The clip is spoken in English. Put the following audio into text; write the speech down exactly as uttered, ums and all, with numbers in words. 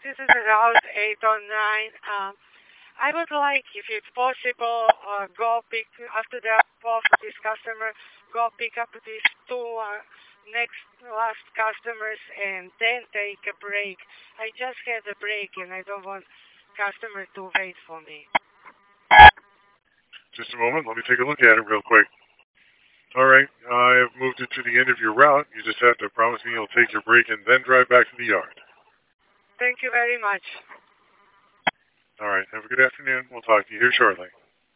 this is Route eight oh nine. Um, I would like, if it's possible, uh, go pick, after the off this customer, go pick up these two uh, next last customers and then take a break. I just had a break and I don't want customer to wait for me. Just a moment. Let me take a look at it real quick. All right. I have moved it to the end of your route. You just have to promise me you'll take your break and then drive back to the yard. Thank you very much. All right. Have a good afternoon. We'll talk to you here shortly.